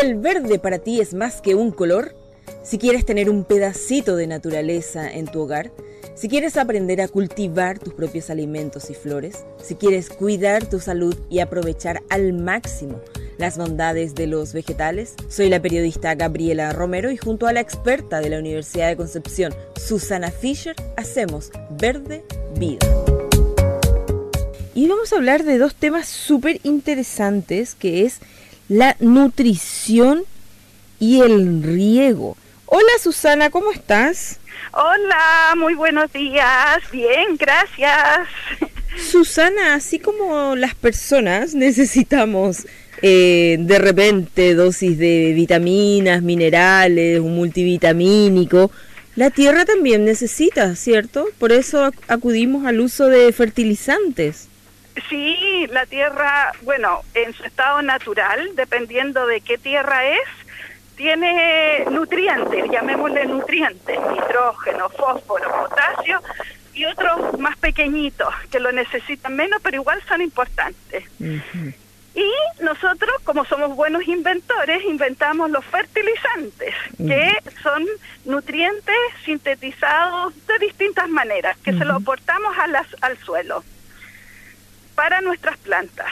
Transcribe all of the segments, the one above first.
el verde para ti es más que un color, si quieres tener un pedacito de naturaleza en tu hogar, si quieres aprender a cultivar tus propios alimentos y flores, si quieres cuidar tu salud y aprovechar al máximo las bondades de los vegetales, soy la periodista Gabriela Romero y junto a la experta de la Universidad de Concepción, Susana Fischer, hacemos Verde Vida. Y vamos a hablar de dos temas súper interesantes, que es la nutrición y el riego. Hola Susana, ¿cómo estás? Hola, muy buenos días. Bien, gracias. Susana, así como las personas necesitamos de repente dosis de vitaminas, minerales, un multivitamínico, la tierra también necesita, ¿cierto? Por eso acudimos al uso de fertilizantes. Sí, la tierra, bueno, en su estado natural, dependiendo de qué tierra es, tiene nutrientes, llamémosle nutrientes, nitrógeno, fósforo, potasio y otros más pequeñitos que lo necesitan menos, pero igual son importantes. Uh-huh. Y nosotros, como somos buenos inventores, inventamos los fertilizantes, que son nutrientes sintetizados de distintas maneras, que se los aportamos al suelo para nuestras plantas.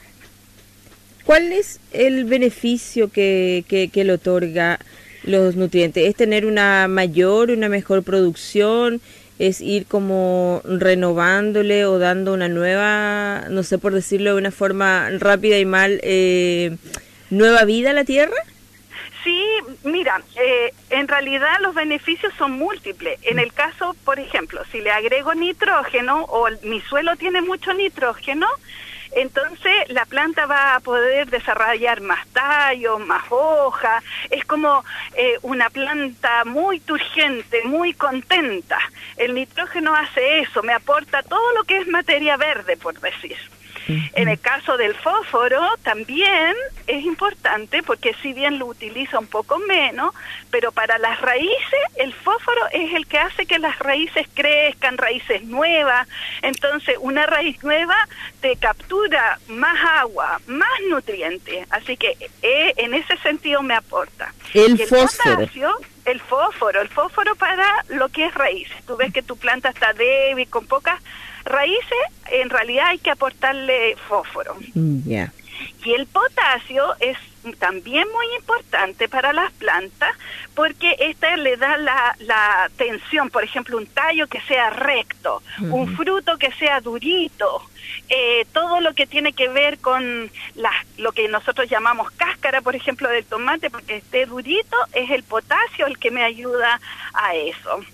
¿Cuál es el beneficio que le otorga los nutrientes? ¿Es tener una mejor producción? ¿Es ir como renovándole o dando una nueva, no sé por decirlo de una forma rápida y mal, nueva vida a la tierra? Sí, mira, en realidad los beneficios son múltiples. En el caso, por ejemplo, si le agrego nitrógeno o mi suelo tiene mucho nitrógeno, entonces la planta va a poder desarrollar más tallos, más hojas. Es como una planta muy turgente, muy contenta. El nitrógeno hace eso, me aporta todo lo que es materia verde, por decir. En el caso del fósforo también es importante porque si bien lo utiliza un poco menos, pero para las raíces el fósforo es el que hace que las raíces crezcan, raíces nuevas. Entonces una raíz nueva te captura más agua, más nutrientes, así que en ese sentido me aporta. El fósforo. Potasio, el fósforo para lo que es raíces. Tú ves que tu planta está débil, con pocas raíces, en realidad hay que aportarle fósforo. Yeah. Y el potasio es también muy importante para las plantas porque esta le da la tensión, por ejemplo, un tallo que sea recto, un fruto que sea durito, todo lo que tiene que ver con lo que nosotros llamamos cáscara, por ejemplo, del tomate, porque esté durito, es el potasio el que me ayuda a eso.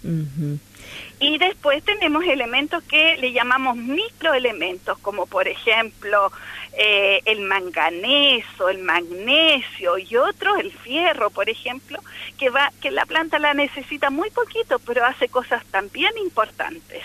Y después tenemos elementos que le llamamos microelementos, como por ejemplo el manganeso, el magnesio y otros, el fierro, por ejemplo, que la planta la necesita muy poquito, pero hace cosas también importantes.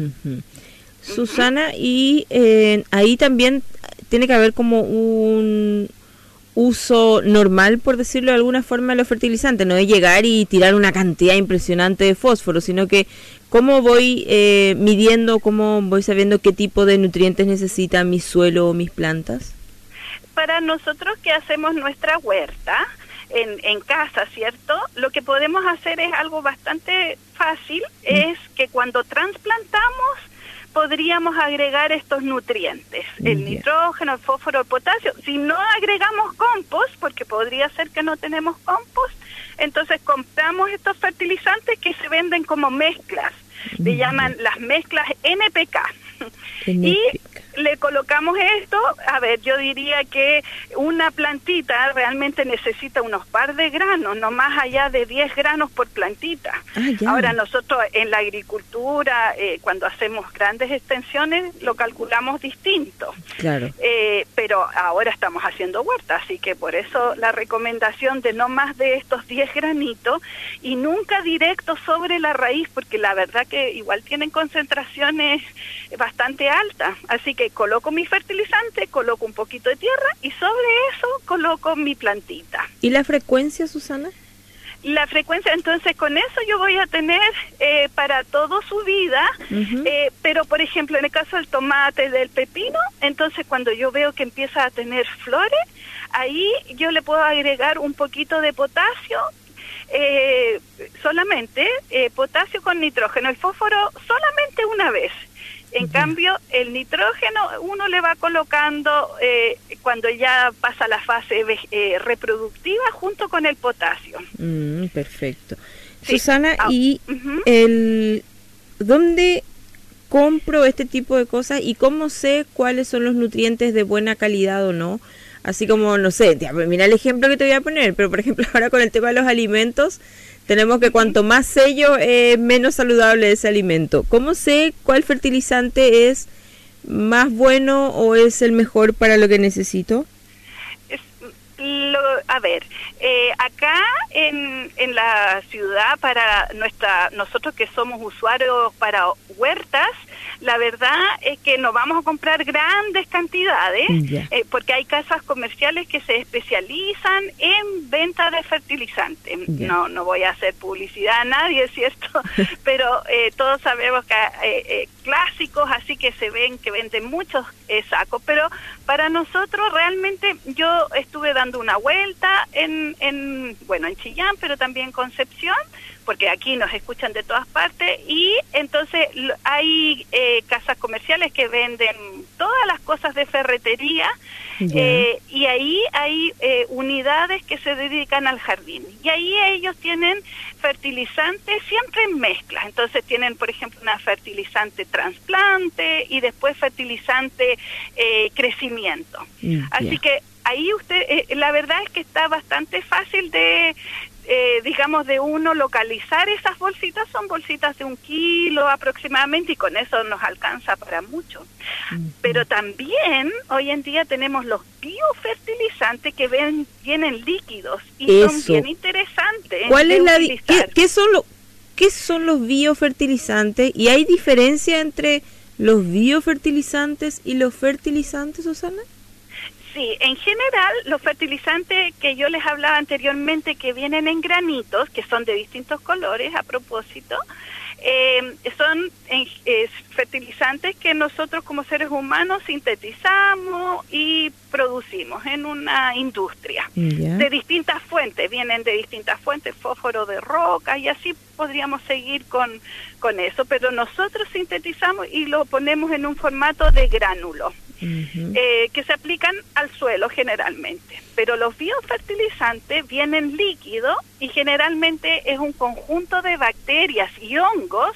Susana, y ahí también tiene que haber como un uso normal, por decirlo de alguna forma, de los fertilizantes, no es llegar y tirar una cantidad impresionante de fósforo, sino que cómo voy midiendo, cómo voy sabiendo qué tipo de nutrientes necesita mi suelo o mis plantas. Para nosotros que hacemos nuestra huerta en casa, ¿cierto? Lo que podemos hacer es algo bastante fácil, es que cuando trasplantamos podríamos agregar estos nutrientes, el nitrógeno, el fósforo, el potasio. Si no agregamos compost, porque podría ser que no tenemos compost, entonces compramos estos fertilizantes que se venden como mezclas, le llaman las mezclas NPK. Y le colocamos esto, a ver, yo diría que una plantita realmente necesita unos par de granos, no más allá de 10 granos por plantita. Ahora nosotros en la agricultura, cuando hacemos grandes extensiones, lo calculamos distinto. Claro. Pero ahora estamos haciendo huerta, así que por eso la recomendación de no más de estos 10 granitos y nunca directo sobre la raíz, porque la verdad que igual tienen concentraciones bastante altas. Así que coloco mi fertilizante, coloco un poquito de tierra y sobre eso coloco mi plantita. ¿Y la frecuencia, Susana? La frecuencia, entonces con eso yo voy a tener para toda su vida, pero por ejemplo en el caso del tomate, del pepino, entonces cuando yo veo que empieza a tener flores, ahí yo le puedo agregar un poquito de potasio, solamente potasio con nitrógeno, el fósforo solamente una vez. En cambio, el nitrógeno uno le va colocando cuando ya pasa la fase reproductiva junto con el potasio. Perfecto. Sí. Susana, ¿y dónde compro este tipo de cosas y cómo sé cuáles son los nutrientes de buena calidad o no? Así como, no sé, mira el ejemplo que te voy a poner, pero por ejemplo ahora con el tema de los alimentos, tenemos que cuanto más sello, menos saludable es ese alimento. ¿Cómo sé cuál fertilizante es más bueno o es el mejor para lo que necesito? A ver, acá en la ciudad, para nosotros que somos usuarios para huertas, la verdad es que no vamos a comprar grandes cantidades, porque hay casas comerciales que se especializan en venta de fertilizantes. No voy a hacer publicidad a nadie, ¿cierto? Pero todos sabemos que clásicos, así que se ven que venden muchos sacos, pero para nosotros realmente yo estuve dando una vuelta en Chillán, pero también en Concepción, porque aquí nos escuchan de todas partes, y entonces hay casas comerciales que venden todas las cosas de ferretería, y ahí hay unidades que se dedican al jardín, y ahí ellos tienen fertilizantes siempre en mezclas. Entonces tienen, por ejemplo, una fertilizante trasplante y después fertilizante crecimiento. Así que ahí la verdad es que está bastante fácil de uno localizar esas bolsitas. Son bolsitas de 1 kilo aproximadamente, y con eso nos alcanza para mucho. Pero también hoy en día tenemos los biofertilizantes que vienen líquidos y son bien interesantes. ¿Cuál es ¿Qué son los biofertilizantes? ¿Y hay diferencia entre los biofertilizantes y los fertilizantes, Susana? Sí, en general los fertilizantes que yo les hablaba anteriormente, que vienen en granitos, que son de distintos colores a propósito, son fertilizantes que nosotros como seres humanos sintetizamos y producimos en una industria de distintas fuentes. Vienen de distintas fuentes, fósforo de roca, y así podríamos seguir con eso, pero nosotros sintetizamos y lo ponemos en un formato de gránulo. Que se aplican al suelo generalmente, pero los biofertilizantes vienen líquidos y generalmente es un conjunto de bacterias y hongos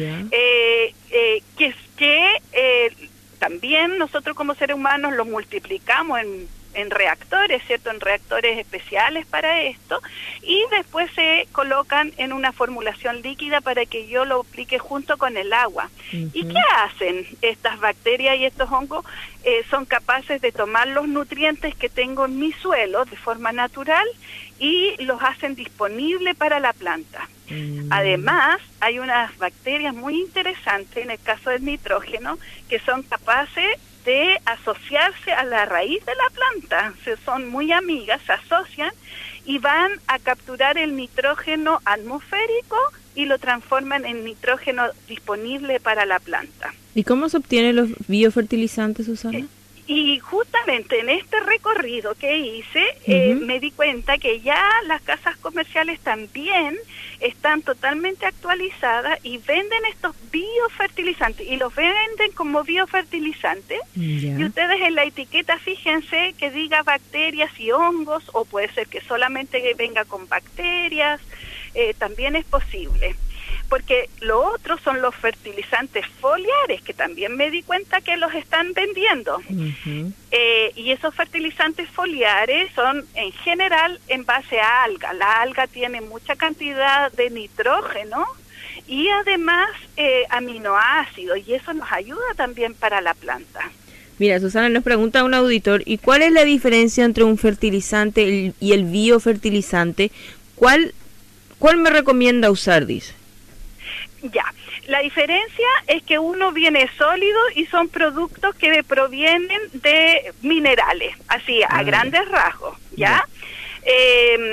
que también nosotros como seres humanos los multiplicamos en reactores, ¿cierto? En reactores especiales para esto, y después se colocan en una formulación líquida para que yo lo aplique junto con el agua. ¿Y qué hacen estas bacterias y estos hongos? Son capaces de tomar los nutrientes que tengo en mi suelo de forma natural y los hacen disponibles para la planta. Además, hay unas bacterias muy interesantes en el caso del nitrógeno que son capaces de asociarse a la raíz de la planta. Son muy amigas, se asocian y van a capturar el nitrógeno atmosférico y lo transforman en nitrógeno disponible para la planta. ¿Y cómo se obtienen los biofertilizantes, Susana? Y justamente en este recorrido que hice, me di cuenta que ya las casas comerciales también están totalmente actualizadas y venden estos biofertilizantes, y los venden como biofertilizantes. Y ustedes en la etiqueta fíjense que diga bacterias y hongos, o puede ser que solamente venga con bacterias, también es posible. Porque lo otro son los fertilizantes foliares, que también me di cuenta que los están vendiendo. Y esos fertilizantes foliares son en general en base a alga. La alga tiene mucha cantidad de nitrógeno y además aminoácidos, y eso nos ayuda también para la planta. Mira, Susana, nos pregunta un auditor, ¿y cuál es la diferencia entre un fertilizante y el biofertilizante? ¿Cuál me recomienda usar, dice? Ya, la diferencia es que uno viene sólido y son productos que provienen de minerales, así a grandes rasgos, ¿ya?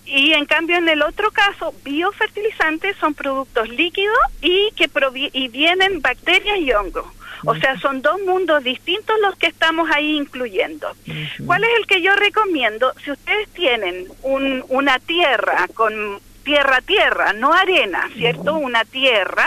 Y en cambio en el otro caso, biofertilizantes son productos líquidos y que vienen bacterias y hongos. O sea, son dos mundos distintos los que estamos ahí incluyendo. ¿Cuál es el que yo recomiendo? Si ustedes tienen una tierra con tierra, no arena, ¿cierto? Una tierra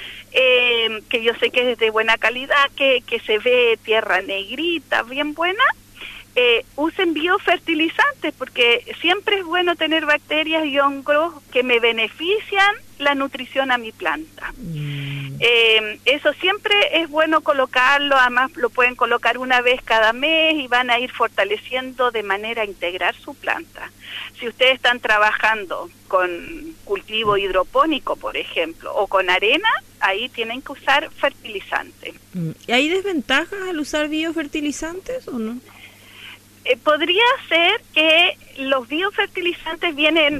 que yo sé que es de buena calidad, que se ve tierra negrita, bien buena, usen biofertilizantes, porque siempre es bueno tener bacterias y hongos que me benefician la nutrición a mi planta. Eso siempre es bueno colocarlo, además lo pueden colocar una vez cada mes y van a ir fortaleciendo de manera a integrar su planta. Si ustedes están trabajando con cultivo hidropónico, por ejemplo, o con arena, ahí tienen que usar fertilizante. ¿Y hay desventajas al usar biofertilizantes o no? Podría ser que los biofertilizantes vienen,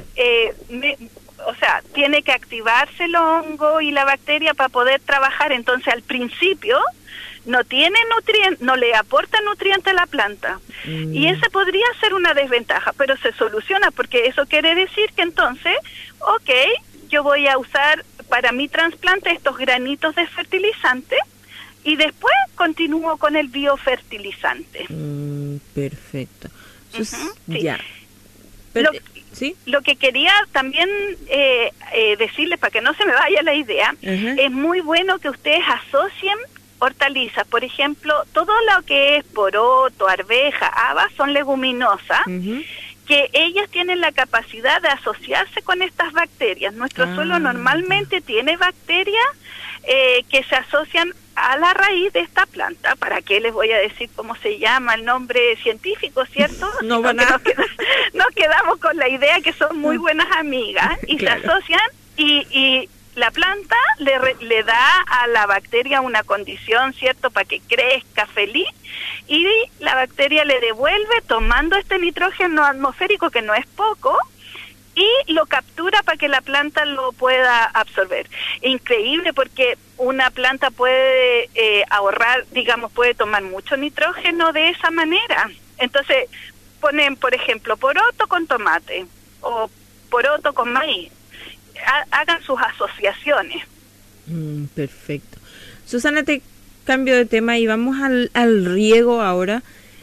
o sea, tiene que activarse el hongo y la bacteria para poder trabajar, entonces al principio no tiene nutrientes, no le aporta nutrientes a la planta. Y esa podría ser una desventaja, pero se soluciona porque eso quiere decir que entonces, ok, yo voy a usar para mi trasplante estos granitos de fertilizante y después continúo con el biofertilizante. Perfecto. Entonces, sí. Ya. Pero, ¿sí? Lo que quería también decirles, para que no se me vaya la idea, es muy bueno que ustedes asocien hortalizas. Por ejemplo, todo lo que es poroto, arveja, habas son leguminosas, que ellas tienen la capacidad de asociarse con estas bacterias. Nuestro suelo normalmente tiene bacterias que se asocian a la raíz de esta planta. ¿Para qué les voy a decir cómo se llama el nombre científico, cierto? No van a... nos quedamos con la idea que son muy buenas amigas y claro, se asocian y la planta le da a la bacteria una condición, ¿cierto?, para que crezca feliz, y la bacteria le devuelve tomando este nitrógeno atmosférico, que no es poco, y lo captura para que la planta lo pueda absorber. Increíble, porque una planta puede ahorrar, digamos, puede tomar mucho nitrógeno de esa manera. Entonces, ponen, por ejemplo, poroto con tomate o poroto con maíz. Hagan sus asociaciones. Perfecto. Susana, te cambio de tema y vamos al riego ahora.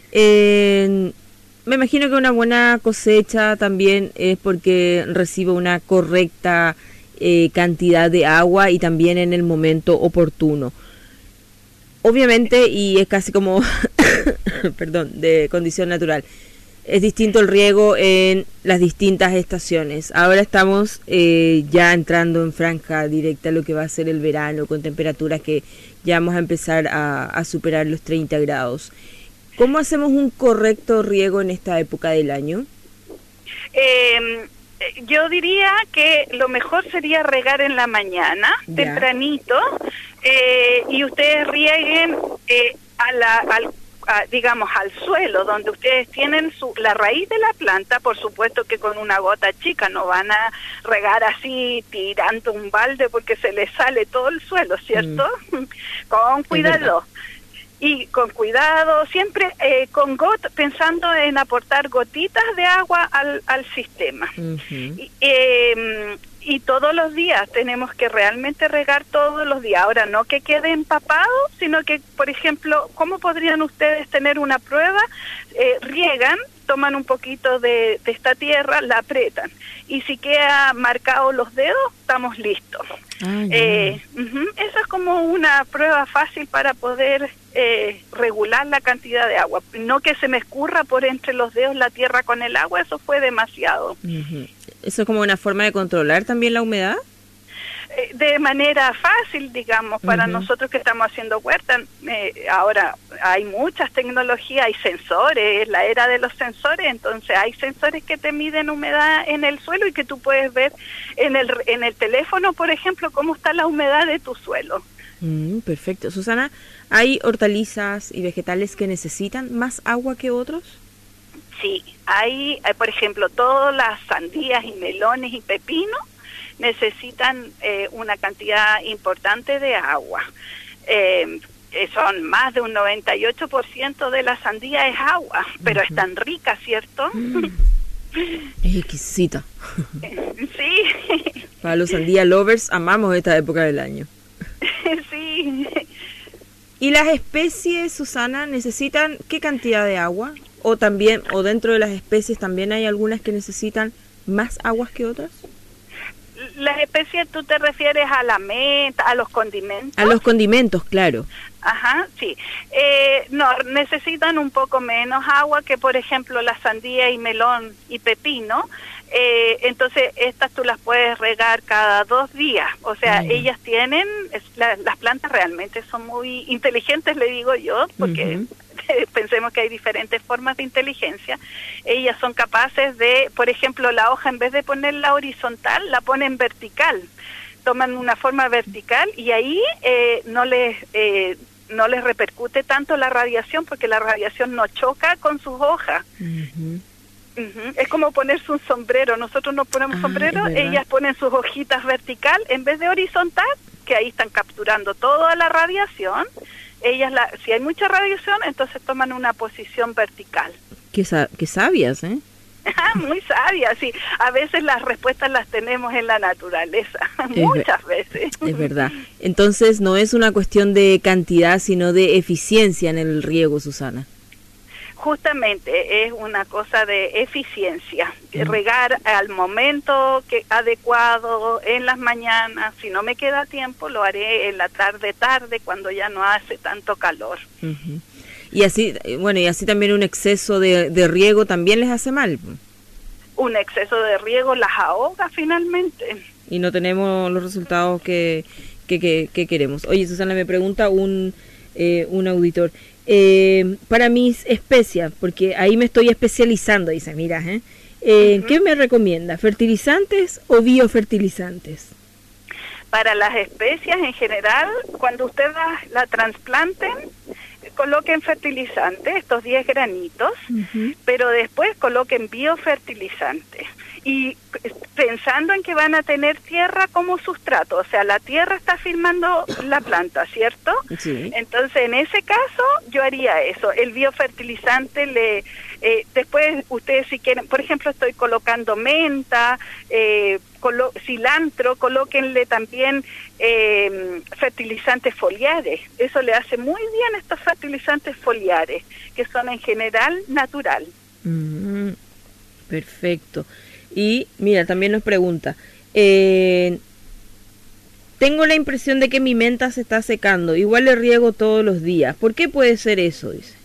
Me imagino que una buena cosecha también es porque recibe una correcta cantidad de agua y también en el momento oportuno. Obviamente, y es casi como, perdón, de condición natural, es distinto el riego en las distintas estaciones. Ahora estamos ya entrando en franja directa a lo que va a ser el verano, con temperaturas que ya vamos a empezar a superar los 30 grados. ¿Cómo hacemos un correcto riego en esta época del año? Yo diría que lo mejor sería regar en la mañana, tempranito, y ustedes rieguen digamos, al suelo, donde ustedes tienen la raíz de la planta. Por supuesto que con una gota chica, no van a regar así tirando un balde porque se les sale todo el suelo, ¿cierto? Con cuidado. Y con cuidado, siempre pensando en aportar gotitas de agua al sistema. Y todos los días tenemos que realmente regar todos los días. Ahora, no que quede empapado, sino que, por ejemplo, ¿cómo podrían ustedes tener una prueba? Riegan, toman un poquito de esta tierra, la aprietan. Y si queda marcado los dedos, estamos listos. Eso es como una prueba fácil para poder regular la cantidad de agua. No que se me escurra por entre los dedos la tierra con el agua, eso fue demasiado. ¿Eso es como una forma de controlar también la humedad? De manera fácil, digamos, para nosotros que estamos haciendo huerta. Ahora hay muchas tecnologías, hay sensores, es la era de los sensores, entonces hay sensores que te miden humedad en el suelo y que tú puedes ver en el teléfono, por ejemplo, cómo está la humedad de tu suelo. Perfecto. Susana, ¿hay hortalizas y vegetales que necesitan más agua que otros? Sí, hay, por ejemplo, todas las sandías y melones y pepinos necesitan una cantidad importante de agua. Son más de un 98% de la sandía es agua, pero es tan rica, ¿cierto? Es exquisita. Sí. Para los sandía lovers, amamos esta época del año. Sí. ¿Y las especies, Susana, necesitan qué cantidad de agua? O también, o dentro de las especies también hay algunas que necesitan más aguas que otras. Las especies, ¿tú te refieres a la menta, a los condimentos? A los condimentos, claro. Ajá, sí. No, necesitan un poco menos agua que, por ejemplo, la sandía y melón y pepino. Entonces, estas tú las puedes regar cada 2 días. O sea, ellas tienen, las plantas realmente son muy inteligentes, le digo yo, porque pensemos que hay diferentes formas de inteligencia. Ellas son capaces de, por ejemplo, la hoja, en vez de ponerla horizontal, la ponen vertical. Toman una forma vertical y ahí no les repercute tanto la radiación, porque la radiación no choca con sus hojas. Es como ponerse un sombrero. Nosotros nos ponemos sombrero, ellas ponen sus hojitas vertical en vez de horizontal, que ahí están capturando toda la radiación. Ellas, si hay mucha radiación, entonces toman una posición vertical. Qué sabias, ¿eh? Muy sabias, sí. A veces las respuestas las tenemos en la naturaleza, muchas veces. Es verdad. Entonces no es una cuestión de cantidad, sino de eficiencia en el riego, Susana. Justamente es una cosa de eficiencia, regar al momento adecuado, en las mañanas. Si no me queda tiempo, lo haré en la tarde, cuando ya no hace tanto calor. Y así, bueno, y así también un exceso de riego también les hace mal. Un exceso de riego las ahoga finalmente. Y no tenemos los resultados que queremos. Oye, Susana, me pregunta un auditor. Para mis especias, porque ahí me estoy especializando, dice, mira, ¿qué me recomienda? ¿Fertilizantes o biofertilizantes? Para las especias en general, cuando usted la trasplanten, coloquen fertilizantes, estos 10 granitos, pero después coloquen biofertilizantes. Y pensando en que van a tener tierra como sustrato, o sea, la tierra está firmando la planta, ¿cierto? Sí. Entonces, en ese caso, yo haría eso. El biofertilizante después ustedes si quieren, por ejemplo, estoy colocando menta, cilantro, colóquenle también fertilizantes foliares. Eso le hace muy bien estos fertilizantes foliares, que son en general natural. Perfecto. Y mira, también nos pregunta, tengo la impresión de que mi menta se está secando, igual le riego todos los días. ¿Por qué puede ser eso? Dice.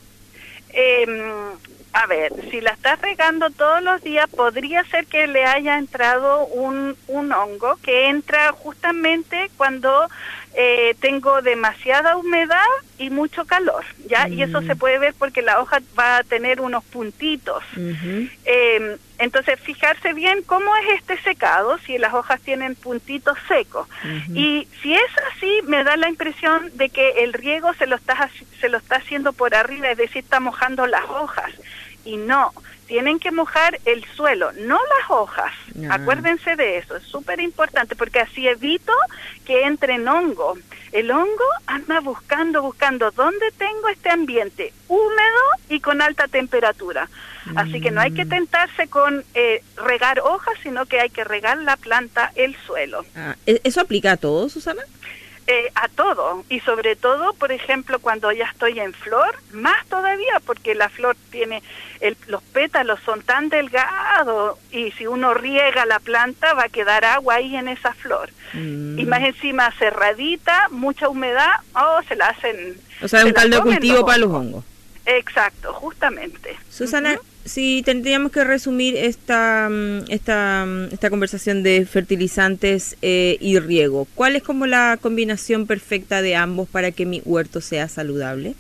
A ver, si la estás regando todos los días, podría ser que le haya entrado un hongo que entra justamente cuando tengo demasiada humedad y mucho calor, ¿ya? Y eso se puede ver porque la hoja va a tener unos puntitos. Entonces, fijarse bien cómo es este secado, si las hojas tienen puntitos secos. Y si es así, me da la impresión de que el riego se lo está haciendo por arriba, es decir, está mojando las hojas. Y no, tienen que mojar el suelo, no las hojas. Acuérdense de eso, es súper importante, porque así evito que entren hongo. El hongo anda buscando dónde tengo este ambiente húmedo y con alta temperatura. Así que no hay que tentarse con regar hojas, sino que hay que regar la planta, el suelo. ¿Eso aplica a todo, Susana? A todo, y sobre todo, por ejemplo, cuando ya estoy en flor, más todavía, porque la flor tiene, los pétalos son tan delgados, y si uno riega la planta, va a quedar agua ahí en esa flor. Y más encima cerradita, mucha humedad, se la hacen... O sea, un caldo de cultivo para los hongos. Exacto, justamente. Susana, si tendríamos que resumir esta conversación de fertilizantes y riego, ¿cuál es como la combinación perfecta de ambos para que mi huerto sea saludable?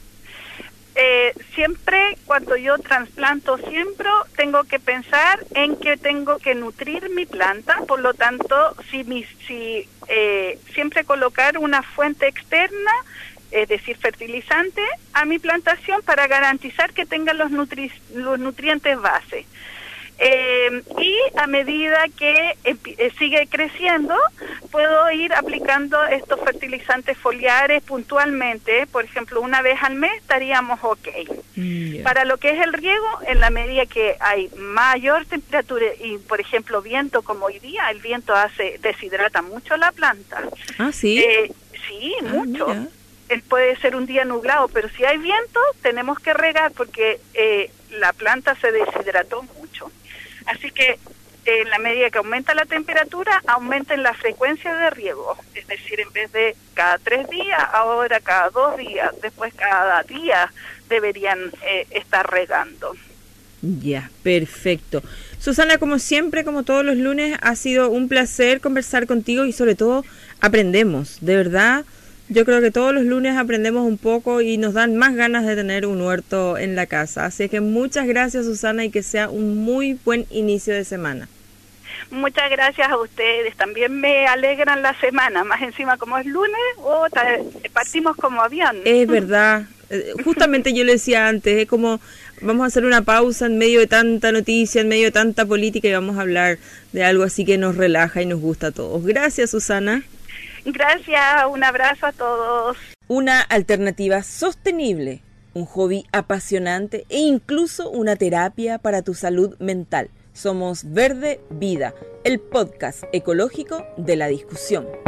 Siempre cuando yo trasplanto, siempre tengo que pensar en que tengo que nutrir mi planta, por lo tanto, siempre colocar una fuente externa, es decir, fertilizante, a mi plantación para garantizar que tenga los nutrientes base. Y a medida que sigue creciendo, puedo ir aplicando estos fertilizantes foliares puntualmente. Por ejemplo, una vez al mes estaríamos ok. Para lo que es el riego, en la medida que hay mayor temperatura y, por ejemplo, viento como hoy día, el viento deshidrata mucho la planta. Ah, ¿sí? Sí, mucho. Mira. Puede ser un día nublado, pero si hay viento, tenemos que regar porque la planta se deshidrató mucho. Así que en la medida que aumenta la temperatura, aumenten la frecuencia de riego. Es decir, en vez de cada 3 días, ahora cada 2 días, después cada día deberían estar regando. Ya, perfecto. Susana, como siempre, como todos los lunes, ha sido un placer conversar contigo y sobre todo aprendemos, de verdad. Yo creo que todos los lunes aprendemos un poco y nos dan más ganas de tener un huerto en la casa. Así que muchas gracias, Susana, y que sea un muy buen inicio de semana. Muchas gracias a ustedes. También me alegran la semana. Más encima, como es lunes, partimos como avión. Es verdad. Justamente yo le decía antes, es como vamos a hacer una pausa en medio de tanta noticia, en medio de tanta política y vamos a hablar de algo así que nos relaja y nos gusta a todos. Gracias, Susana. Gracias, un abrazo a todos. Una alternativa sostenible, un hobby apasionante e incluso una terapia para tu salud mental. Somos Verde Vida, el podcast ecológico de La Discusión.